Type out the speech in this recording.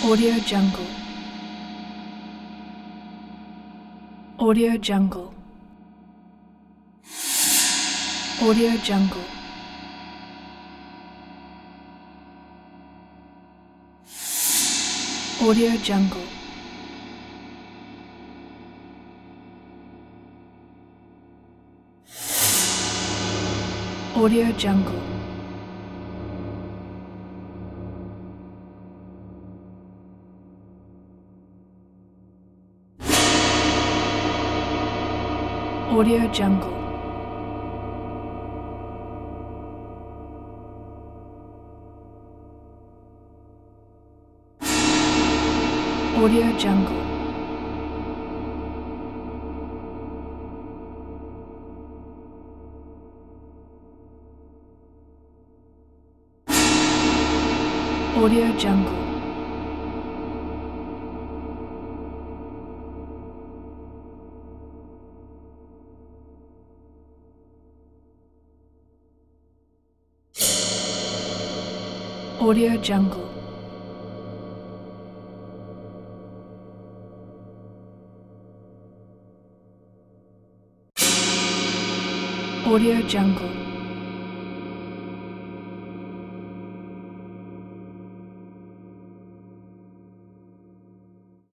Audio Jungle. Audio Jungle. Audio Jungle. Audio Jungle. Audio Jungle. Audio Jungle. Audio Jungle. Audio Jungle. Audio Jungle. Audio Jungle.